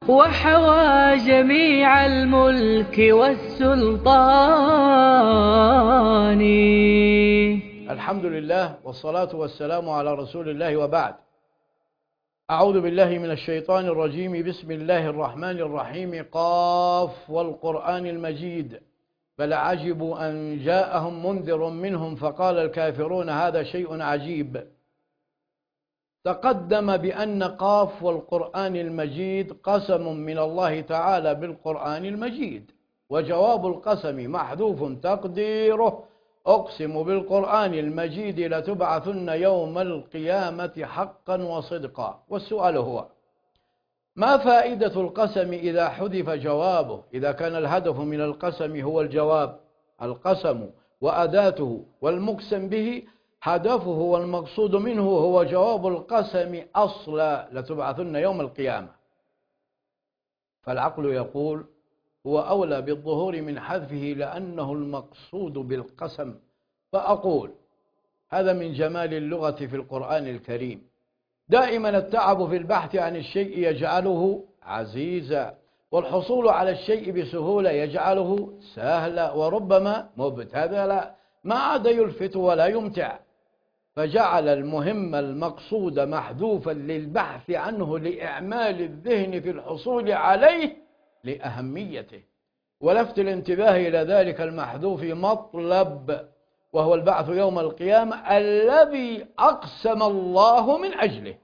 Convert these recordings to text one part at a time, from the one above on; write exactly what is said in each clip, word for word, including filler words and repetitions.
وحوى جميع الملك والسلطان. الحمد لله والصلاة والسلام على رسول الله، وبعد. أعوذ بالله من الشيطان الرجيم. بسم الله الرحمن الرحيم. قاف والقرآن المجيد، بل عجبوا أن جاءهم منذر منهم فقال الكافرون هذا شيء عجيب. تقدم بأن قاف والقرآن المجيد قسم من الله تعالى بالقرآن المجيد، وجواب القسم محذوف تقديره أقسم بالقرآن المجيد لتبعثن يوم القيامة حقا وصدقا. والسؤال هو: ما فائدة القسم إذا حذف جوابه؟ إذا كان الهدف من القسم هو الجواب، القسم وأداته والمقسم به هدفه والمقصود منه هو جواب القسم أصلا لتبعثن يوم القيامة، فالعقل يقول هو أولى بالظهور من حذفه لأنه المقصود بالقسم. فأقول هذا من جمال اللغة في القرآن الكريم. دائما التعب في البحث عن الشيء يجعله عزيزا، والحصول على الشيء بسهولة يجعله سهلا، وربما مبتذلا ما عاد يلفت ولا يمتع، فجعل المهم المقصود محذوفا للبحث عنه لإعمال الذهن في الحصول عليه لأهميته، ولفت الانتباه إلى ذلك المحذوف مطلب، وهو البعث يوم القيامة الذي أقسم الله من أجله،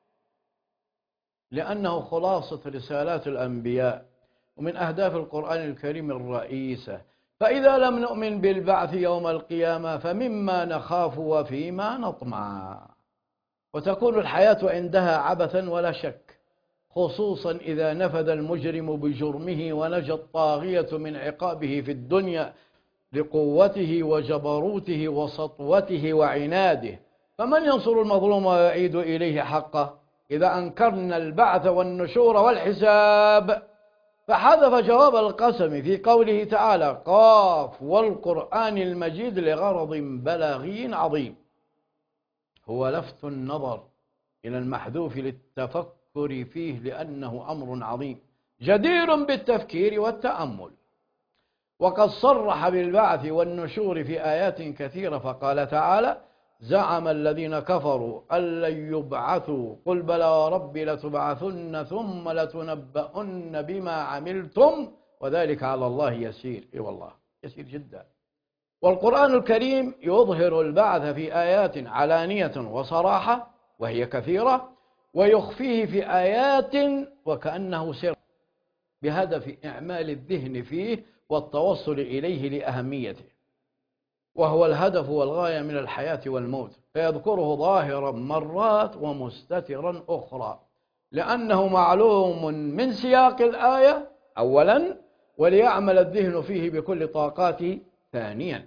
لأنه خلاصة رسالات الأنبياء ومن أهداف القرآن الكريم الرئيسة. فإذا لم نؤمن بالبعث يوم القيامة فمما نخاف وفيما نطمع، وتكون الحياة عندها عبثا ولا شك، خصوصا إذا نفذ المجرم بجرمه ونجا الطاغية من عقابه في الدنيا لقوته وجبروته وسطوته وعناده. فمن ينصر المظلوم ويعيد إليه حقه إذا أنكرنا البعث والنشور والحساب؟ فحذف جواب القسم في قوله تعالى قاف والقرآن المجيد لغرض بلاغي عظيم، هو لفت النظر إلى المحذوف للتفكر فيه، لأنه أمر عظيم جدير بالتفكير والتأمل. وقد صرح بالبعث والنشور في آيات كثيرة، فقال تعالى زعم الذين كفروا أن لن يبعثوا قل بلى وربي لتبعثن ثم لتنبؤن بما عملتم وذلك على الله يسير. اي والله يسير جدا. والقرآن الكريم يظهر البعث في آيات علانية وصراحة وهي كثيرة، ويخفيه في آيات وكأنه سر، بهدف إعمال الذهن فيه والتوصل إليه لأهميته، وهو الهدف والغاية من الحياة والموت، فيذكره ظاهرا مرات ومستترا أخرى، لأنه معلوم من سياق الآية أولا، وليعمل الذهن فيه بكل طاقاته ثانيا،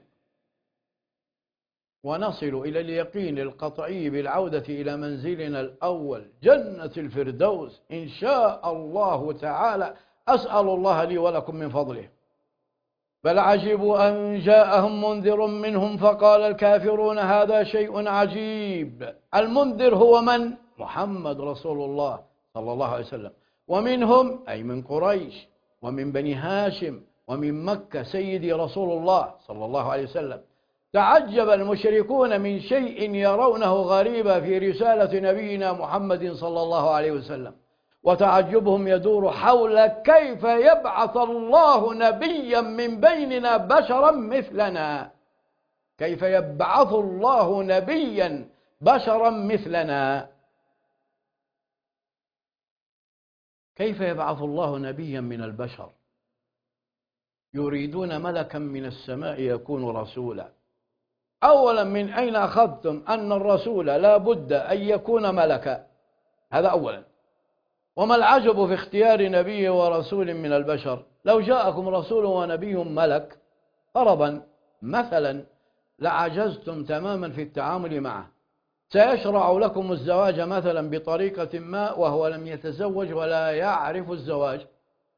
ونصل إلى اليقين القطعي بالعودة إلى منزلنا الأول جنة الفردوس إن شاء الله تعالى. أسأل الله لي ولكم من فضله. بل عجبوا أن جاءهم منذر منهم فقال الكافرون هذا شيء عجيب. المنذر هو من؟ محمد رسول الله صلى الله عليه وسلم، ومنهم أي من قريش ومن بني هاشم ومن مكة سيدي رسول الله صلى الله عليه وسلم. تعجب المشركون من شيء يرونه غريبا في رسالة نبينا محمد صلى الله عليه وسلم، وتعجبهم يدور حول كيف يبعث الله نبيا من بيننا بشرا مثلنا، كيف يبعث الله نبيا بشرا مثلنا، كيف يبعث الله نبيا من البشر؟ يريدون ملكا من السماء يكون رسولا. أولا من أين أخذتم أن الرسول لا بد أن يكون ملكا؟ هذا أولا. وما العجب في اختيار نبي ورسول من البشر؟ لو جاءكم رسول ونبي ملك فرضا مثلا لعجزتم تماما في التعامل معه. سيشرع لكم الزواج مثلا بطريقة ما وهو لم يتزوج ولا يعرف الزواج،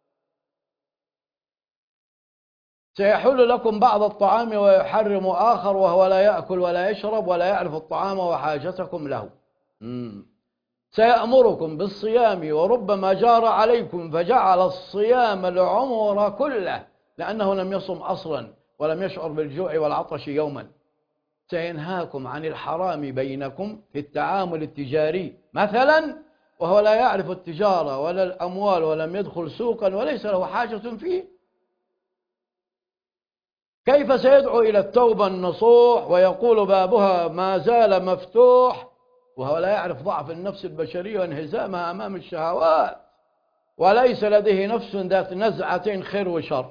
سيحل لكم بعض الطعام ويحرم آخر وهو لا يأكل ولا يشرب ولا يعرف الطعام وحاجتكم له. مم. سيأمركم بالصيام وربما جار عليكم فجعل الصيام العمر كله لأنه لم يصم أصلا ولم يشعر بالجوع والعطش يوما. سينهاكم عن الحرام بينكم في التعامل التجاري مثلا وهو لا يعرف التجارة ولا الأموال ولم يدخل سوقا وليس له حاجة فيه. كيف سيدعو إلى التوبة النصوح ويقول بابها ما زال مفتوح وهو لا يعرف ضعف النفس البشرية وانهزامها أمام الشهوات وليس لديه نفس ذات نزعتين خير وشر،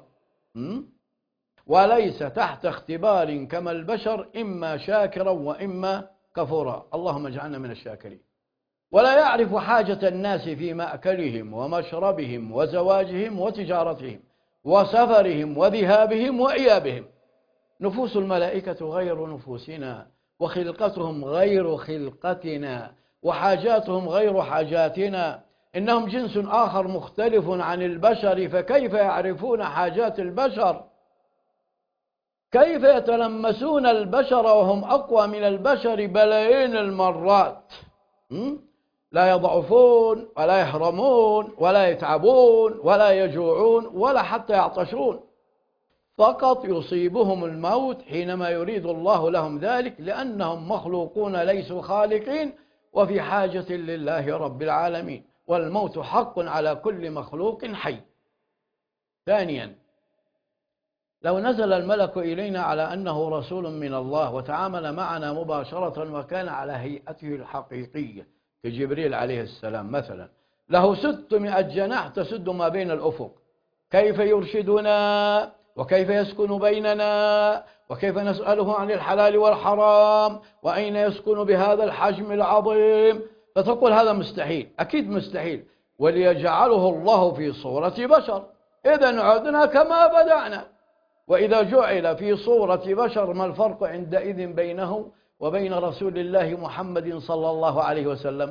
وليس تحت اختبار كما البشر إما شاكرا وإما كفورا، اللهم اجعلنا من الشاكرين. ولا يعرف حاجة الناس في مأكلهم ومشربهم وزواجهم وتجارتهم وسفرهم وذهابهم وإيابهم. نفوس الملائكة غير نفوسنا وخلقتهم غير خلقتنا وحاجاتهم غير حاجاتنا، إنهم جنس آخر مختلف عن البشر، فكيف يعرفون حاجات البشر؟ كيف يتلمسون البشر وهم أقوى من البشر بلايين المرات؟ لا يضعفون ولا يهرمون ولا يتعبون ولا يجوعون ولا حتى يعطشون، فقط يصيبهم الموت حينما يريد الله لهم ذلك لأنهم مخلوقون ليسوا خالقين وفي حاجة لله رب العالمين، والموت حق على كل مخلوق حي. ثانيا، لو نزل الملك إلينا على أنه رسول من الله وتعامل معنا مباشرة وكان على هيئته الحقيقية كجبريل عليه السلام مثلا، له ستمائة جناح تسد ما بين الأفق، كيف يرشدنا وكيف يسكن بيننا وكيف نسأله عن الحلال والحرام وأين يسكن بهذا الحجم العظيم؟ فتقول هذا مستحيل، أكيد مستحيل. وليجعله الله في صورة بشر، إذن عدنا كما بدأنا. وإذا جعل في صورة بشر ما الفرق عندئذ بينه وبين رسول الله محمد صلى الله عليه وسلم؟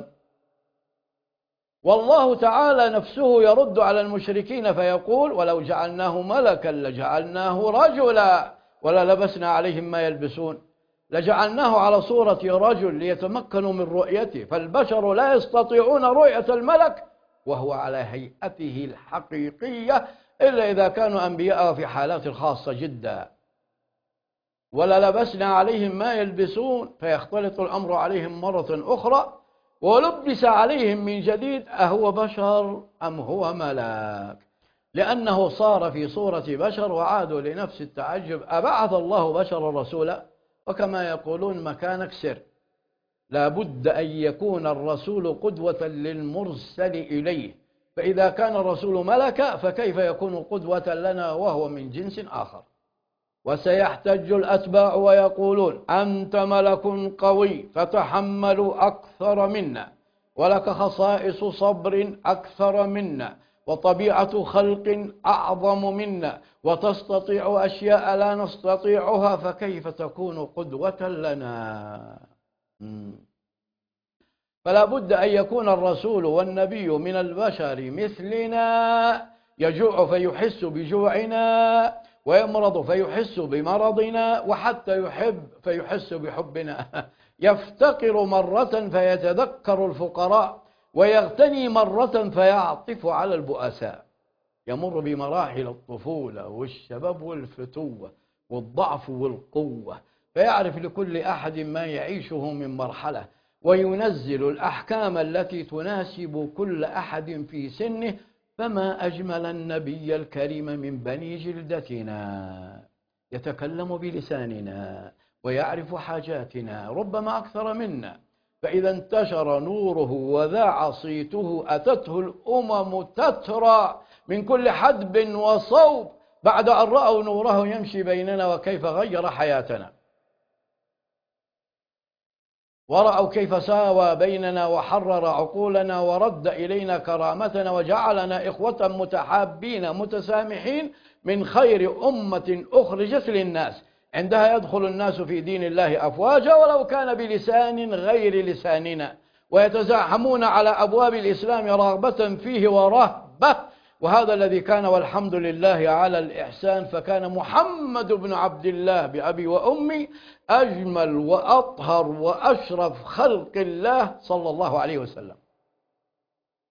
والله تعالى نفسه يرد على المشركين فيقول ولو جعلناه ملكا لجعلناه رجلا وللبسنا عليهم ما يلبسون. لجعلناه على صورة رجل ليتمكنوا من رؤيته، فالبشر لا يستطيعون رؤية الملك وهو على هيئته الحقيقية إلا إذا كانوا أنبياء في حالات خاصة جدا. وللبسنا عليهم ما يلبسون، فيختلط الأمر عليهم مرة أخرى ولبس عليهم من جديد أهو بشر أم هو ملاك، لأنه صار في صورة بشر وعادوا لنفس التعجب أبعث الله بشر رسولا؟ وكما يقولون مكانك سر، لا بد أن يكون الرسول قدوة للمرسل إليه، فإذا كان الرسول ملكا فكيف يكون قدوة لنا وهو من جنس آخر؟ وسيحتج الأتباع ويقولون أنت ملك قوي فتحمل أكثر منا، ولك خصائص صبر أكثر منا، وطبيعة خلق أعظم منا، وتستطيع أشياء لا نستطيعها، فكيف تكون قدوة لنا؟ فلا بد أن يكون الرسول والنبي من البشر مثلنا، يجوع فيحس بجوعنا، ويمرض فيحس بمرضنا، وحتى يحب فيحس بحبنا، يفتقر مرة فيتذكر الفقراء، ويغتني مرة فيعطف على البؤساء، يمر بمراحل الطفولة والشباب والفتوة والضعف والقوة، فيعرف لكل أحد ما يعيشه من مرحلة، وينزل الأحكام التي تناسب كل أحد في سنه. فما أجمل النبي الكريم من بني جلدتنا، يتكلم بلساننا ويعرف حاجاتنا ربما أكثر منا، فإذا انتشر نوره وذاع صيته أتته الأمم تترى من كل حدب وصوب بعد أن رأوا نوره يمشي بيننا وكيف غير حياتنا، ورأوا كيف ساوى بيننا وحرر عقولنا ورد إلينا كرامتنا وجعلنا إخوة متحابين متسامحين من خير أمة أخرجت للناس. عندها يدخل الناس في دين الله أفواجا ولو كان بلسان غير لساننا، ويتزاحمون على أبواب الإسلام رغبة فيه ورهبة، وهذا الذي كان والحمد لله على الإحسان. فكان محمد بن عبد الله بأبي وأمي أجمل وأطهر وأشرف خلق الله صلى الله عليه وسلم.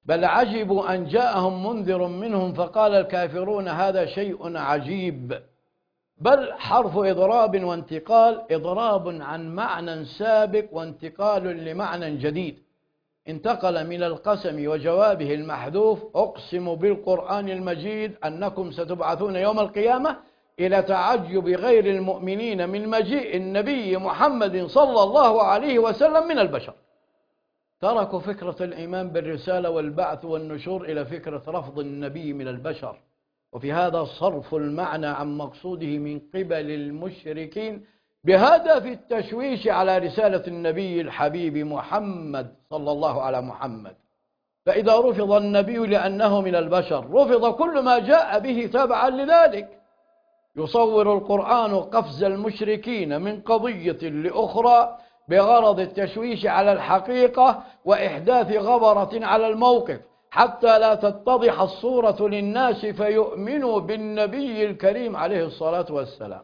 بل عجبوا أن جاءهم منذر منهم فقال الكافرون هذا شيء عجيب. بل حرف إضراب وانتقال، إضراب عن معنى سابق وانتقال لمعنى جديد. انتقل من القسم وجوابه المحذوف أقسم بالقرآن المجيد أنكم ستبعثون يوم القيامة إلى تعجب غير المؤمنين من مجيء النبي محمد صلى الله عليه وسلم من البشر. تركوا فكرة الإيمان بالرسالة والبعث والنشور إلى فكرة رفض النبي من البشر، وفي هذا صرف المعنى عن مقصوده من قبل المشركين بهدف التشويش على رسالة النبي الحبيب محمد صلى الله على محمد. فإذا رفض النبي لأنه من البشر رفض كل ما جاء به تبعا لذلك. يصور القرآن قفز المشركين من قضية لأخرى بغرض التشويش على الحقيقة وإحداث غبرة على الموقف حتى لا تتضح الصورة للناس فيؤمنوا بالنبي الكريم عليه الصلاة والسلام.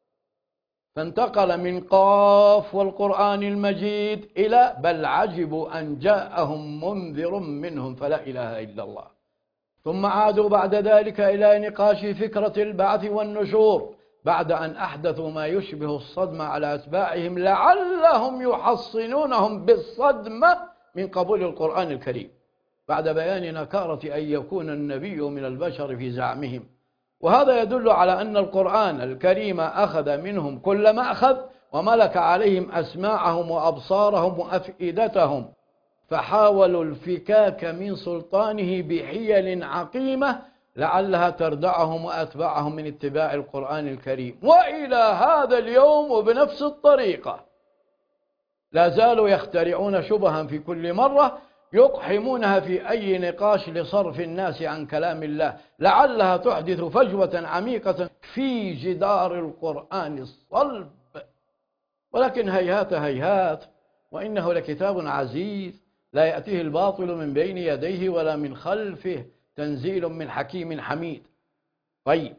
فانتقل من قاف والقرآن المجيد إلى بل عجبوا أن جاءهم منذر منهم فلا إله إلا الله. ثم عادوا بعد ذلك إلى نقاش فكرة البعث والنشور بعد أن أحدثوا ما يشبه الصدمة على أتباعهم لعلهم يحصنونهم بالصدمة من قبول القرآن الكريم بعد بيان نكارة أن يكون النبي من البشر في زعمهم. وهذا يدل على أن القرآن الكريم أخذ منهم كل ما أخذ وملك عليهم أسماعهم وأبصارهم وأفئدتهم، فحاولوا الفكاك من سلطانه بحيل عقيمة لعلها تردعهم وأتباعهم من اتباع القرآن الكريم. وإلى هذا اليوم وبنفس الطريقة لا زالوا يخترعون شبها في كل مرة يقحمونها في أي نقاش لصرف الناس عن كلام الله لعلها تحدث فجوة عميقة في جدار القرآن الصلب. ولكن هيهات هيهات وإنه لكتاب عزيز لا يأتيه الباطل من بين يديه ولا من خلفه تنزيل من حكيم حميد. طيب،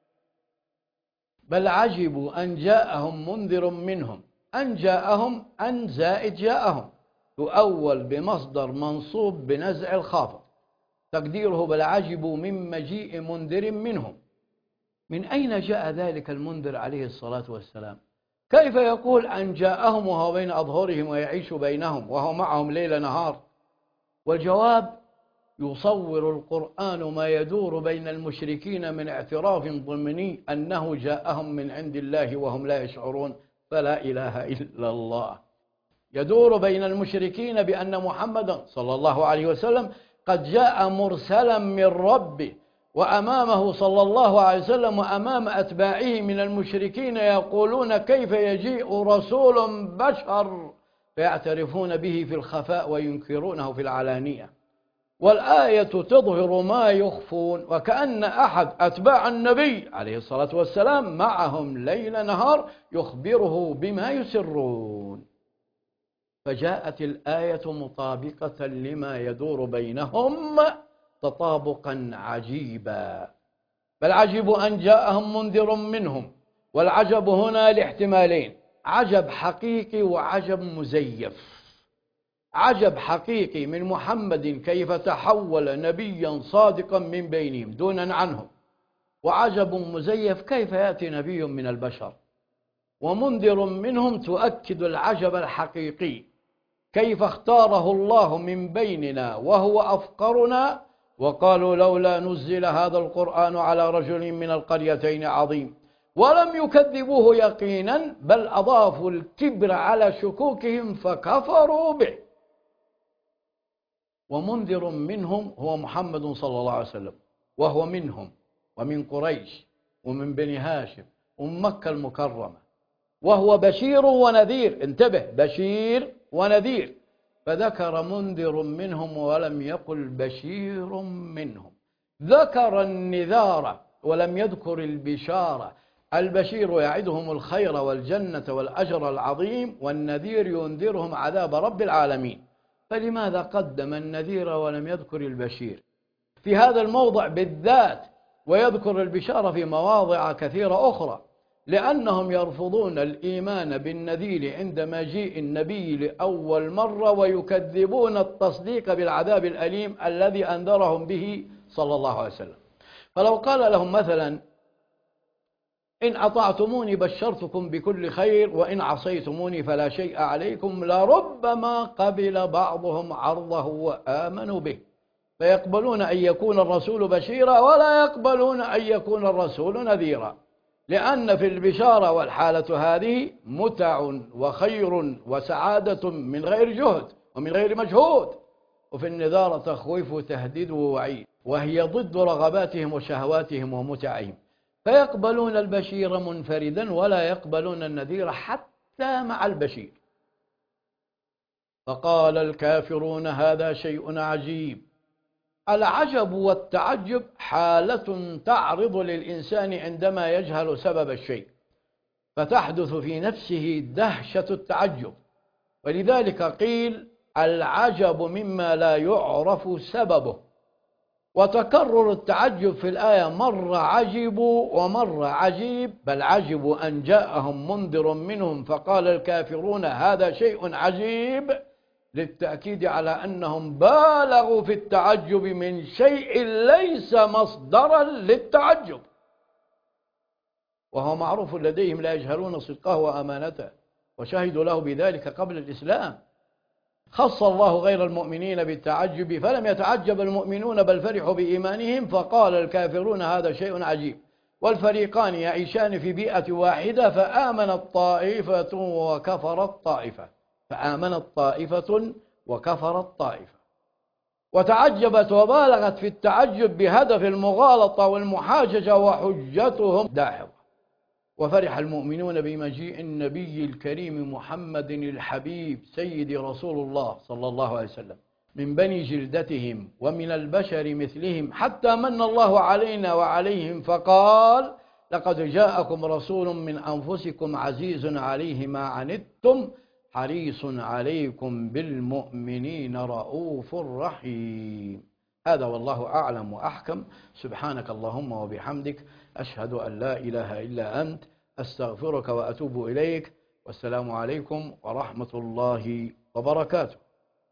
بل عجبوا أن جاءهم منذر منهم. أن جاءهم أن زائد جاءهم تؤول بمصدر منصوب بنزع الخافض تقديره بل عجبوا من مجيء منذر منهم. من أين جاء ذلك المنذر عليه الصلاة والسلام؟ كيف يقول أن جاءهم وهو بين أظهرهم ويعيش بينهم وهو معهم ليل نهار؟ والجواب يصور القرآن ما يدور بين المشركين من اعتراف ضمني أنه جاءهم من عند الله وهم لا يشعرون فلا إله إلا الله. يدور بين المشركين بأن محمدا صلى الله عليه وسلم قد جاء مرسلا من ربه، وأمامه صلى الله عليه وسلم وأمام أتباعه من المشركين يقولون كيف يجيء رسول بشر، فيعترفون به في الخفاء وينكرونه في العلانية. والآية تظهر ما يخفون، وكأن أحد أتباع النبي عليه الصلاة والسلام معهم ليل نهار يخبره بما يسرون. فجاءت الآية مطابقة لما يدور بينهم تطابقا عجيبا. بل عجبوا أن جاءهم منذر منهم. والعجب هنا لاحتمالين: عجب حقيقي وعجب مزيف. عجب حقيقي من محمد كيف تحول نبيا صادقا من بينهم دونا عنهم، وعجب مزيف كيف يأتي نبي من البشر. ومنذر منهم تؤكد العجب الحقيقي كيف اختاره الله من بيننا وهو أفقرنا، وقالوا لولا نزل هذا القرآن على رجل من القريتين عظيم، ولم يكذبوه يقينا بل أضافوا الكبر على شكوكهم فكفروا به. ومنذر منهم هو محمد صلى الله عليه وسلم، وهو منهم ومن قريش ومن بني هاشم ومن مكة المكرمة، وهو بشير ونذير. انتبه، بشير ونذير، فذكر منذر منهم ولم يقل بشير منهم. ذكر النذار ولم يذكر البشارة. البشير يعدهم الخير والجنة والأجر العظيم، والنذير ينذرهم عذاب رب العالمين. فلماذا قدم النذير ولم يذكر البشير في هذا الموضع بالذات، ويذكر البشارة في مواضع كثيرة أخرى؟ لأنهم يرفضون الإيمان بالنذير عند مجيء النبي لأول مرة، ويكذبون التصديق بالعذاب الأليم الذي أنذرهم به صلى الله عليه وسلم. فلو قال لهم مثلا: إن أطعتموني بشرتكم بكل خير، وإن عصيتموني فلا شيء عليكم، لربما قبل بعضهم عرضه وآمنوا به، فيقبلون أن يكون الرسول بشيرا ولا يقبلون أن يكون الرسول نذيرا، لأن في البشارة والحالة هذه متع وخير وسعادة من غير جهد ومن غير مجهود، وفي النذارة تخويف وتهديد ووعيد، وهي ضد رغباتهم وشهواتهم ومتعهم، فيقبلون البشير منفردا ولا يقبلون النذير حتى مع البشير. فقال الكافرون: هذا شيء عجيب. العجب والتعجب حالة تعرض للإنسان عندما يجهل سبب الشيء، فتحدث في نفسه دهشة التعجب، ولذلك قيل: العجب مما لا يعرف سببه. وتكرر التعجب في الآية مرة عجبوا ومرة عجيب، بل عجبوا أن جاءهم منذر منهم فقال الكافرون: هذا شيء عجيب، للتأكيد على أنهم بالغوا في التعجب من شيء ليس مصدرا للتعجب، وهو معروف لديهم لا يجهلون صدقه وأمانته، وشهدوا له بذلك قبل الإسلام. خص الله غير المؤمنين بالتعجب فلم يتعجب المؤمنون بل فرحوا بإيمانهم، فقال الكافرون: هذا شيء عجيب. والفريقان يعيشان في بيئة واحدة، فآمنت طائفة وكفرت طائفة، فآمنت طائفة وكفرت طائفة، وتعجبت وبالغت في التعجب بهدف المغالطة والمحاججة، وحجتهم داحضة. وفرح المؤمنون بمجيء النبي الكريم محمد الحبيب سيد رسول الله صلى الله عليه وسلم من بني جلدتهم ومن البشر مثلهم، حتى من الله علينا وعليهم فقال: لقد جاءكم رسول من أنفسكم عزيز عليه ما عنتم حريص عليكم بالمؤمنين رؤوف رحيم. هذا والله أعلم وأحكم. سبحانك اللهم وبحمدك، أشهد أن لا إله إلا أنت، أستغفرك وأتوب إليك، والسلام عليكم ورحمة الله وبركاته.